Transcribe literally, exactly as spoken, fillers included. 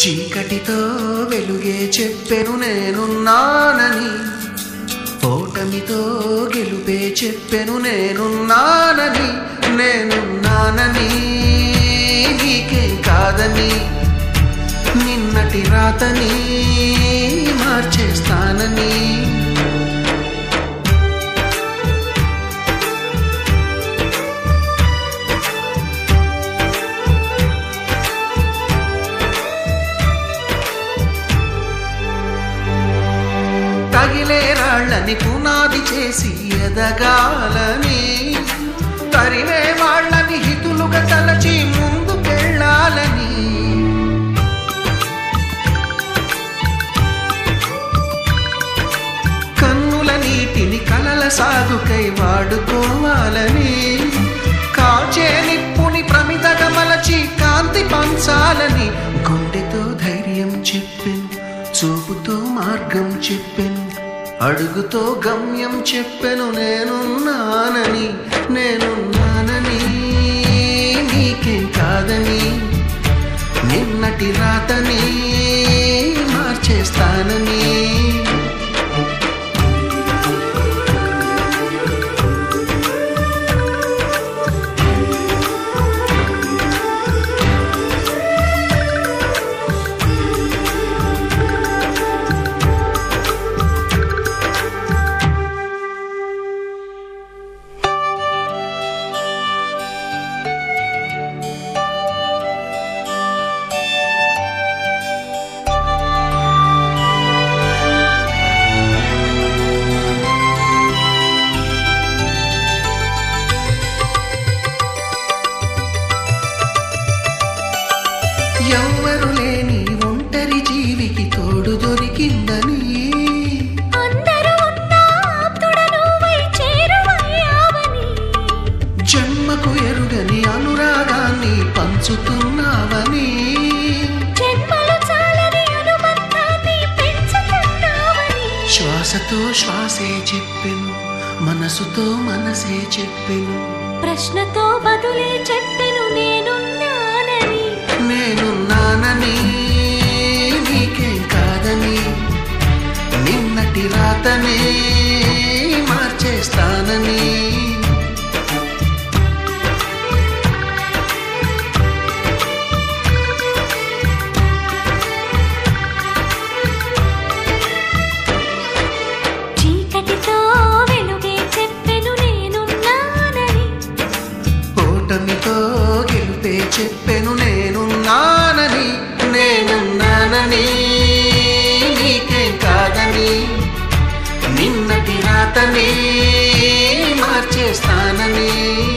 చీకటితో వెలుగే చెప్పెను నేనున్నానని, ఓటమితో గెలుపే చెప్పెను నేనున్నానని, నేనున్నానని నీకేం కాదని, నిన్నటి రాతని మార్చేస్తానని. తగిలే రాళ్ళని పునాది చేసి ఎదగాలని, తరిమే వాళ్ళని హితులుగా తలచి ముందుకెళ్ళాలని, కన్నుల నీటిని కలల సాగుకై వాడుకోవాలని, కాచే నిప్పుని ప్రమిదగా మలచి కాంతి పంచాలని, గుండెతో ధైర్యం చెప్పెను, చూపుతో మార్గం చెప్పెను, అడుగుతో గమ్యం చెప్పెను నేనున్నానని, నేనున్నానని నీకేం కాదని, నిన్నటి రాతని మార్చేస్తానని. ఎవ్వరు లేని ఒంటరి జీవికి తోడు దొరికిందని, అందరూ ఉన్నా ఆప్తుడనువై చేరువయ్యావని, జన్మకు ఎరుగని అనురాగాన్ని పంచుతున్నావని, జన్మలు చాలని అనుబంధాన్ని పెంచుతున్నావని, శ్వాసతో శ్వాసే చెప్పెను, మనసుతో మనసే చెప్పెను, ప్రశ్నతో బదులే చెప్పెను నేనున్నానని, నేనున్నానని నీకేం కాదని, నిన్నటి రాతనే మార్చేస్తానని. చీకటితో వెలుగే చెప్పెను నేనున్నానని, ఓటమితో గెలుపే చెప్పెను నేనున్నానని, నేనున్నానని నీకేం కాదని, నిన్నటి రాతనే మార్చేస్తానని.